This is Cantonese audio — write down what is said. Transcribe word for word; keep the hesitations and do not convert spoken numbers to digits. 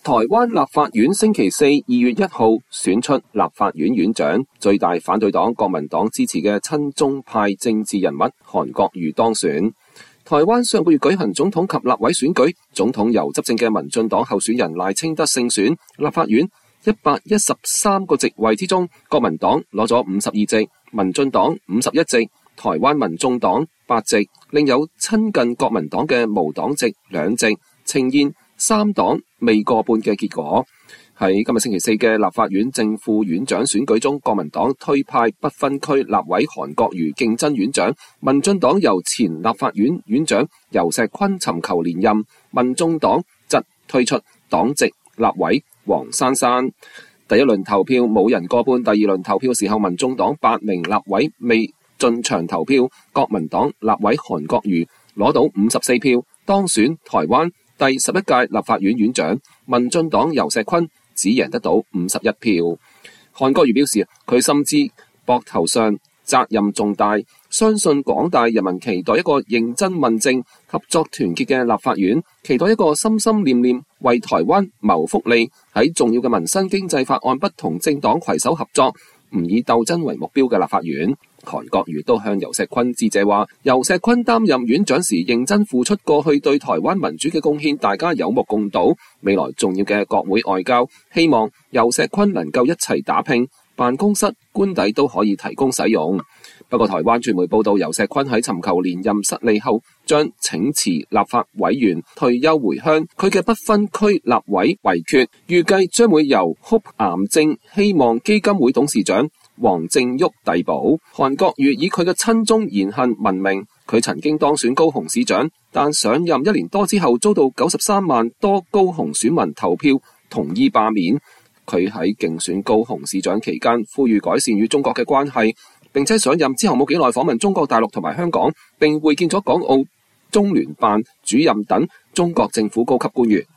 台灣立法院星期四二月一號選出立法院院長，最大反對黨國民黨支持嘅親中派政治人物韓國瑜當選。台灣上個月舉行總統及立委選舉，總統由執政嘅民進黨候選人賴清德勝選，立法院一百一十三個席位之中，國民黨攞咗五十二席，民進黨五十一席，台灣民眾黨八席，另有親近國民黨嘅無黨籍兩席，呈現三黨未過半嘅結果。喺今日星期四嘅立法院正副院長選舉中，國民黨推派不分區立委韓國瑜競爭院長，民進黨由前立法院院長游錫堃尋求連任，民眾黨則推出黨籍立委黃珊珊。第一輪投票冇人過半，第二輪投票時候，民眾黨八名立委未進場投票，國民黨立委韓國瑜攞到五十四票，當選台灣第十一屆立法院院長。民進黨游錫堃只贏得到五十一票。韓國瑜表示，佢深知膊頭上責任重大，相信廣大人民期待一個認真問政、合作團結嘅立法院，期待一個心心念念為台灣謀福利，喺重要嘅民生經濟法案不同政黨攜手合作，唔以鬥爭為目標嘅立法院。韓國瑜都向游錫堃致謝，話游錫堃擔任院長時認真付出，過去對台灣民主嘅貢獻大家有目共睹，未來重要嘅國會外交，希望游錫堃能夠一齊打拼，辦公室官邸都可以提供使用。不過台灣傳媒報道，游錫堃喺尋求連任失利後，將請辭立法委員退休回鄉，佢嘅不分區立委遺缺預計將會由 Hope 癌症希望基金會董事長黃正旭遞補。韓國瑜以佢嘅親中言行聞名，佢曾經當選高雄市長，但上任一年多之後遭到九十三萬多高雄選民投票同意罷免。佢喺競選高雄市長期間呼籲改善與中國嘅關係，並且上任之後冇幾耐訪問中國大陸同埋香港，並會見咗港澳中聯辦主任等中國政府高級官員。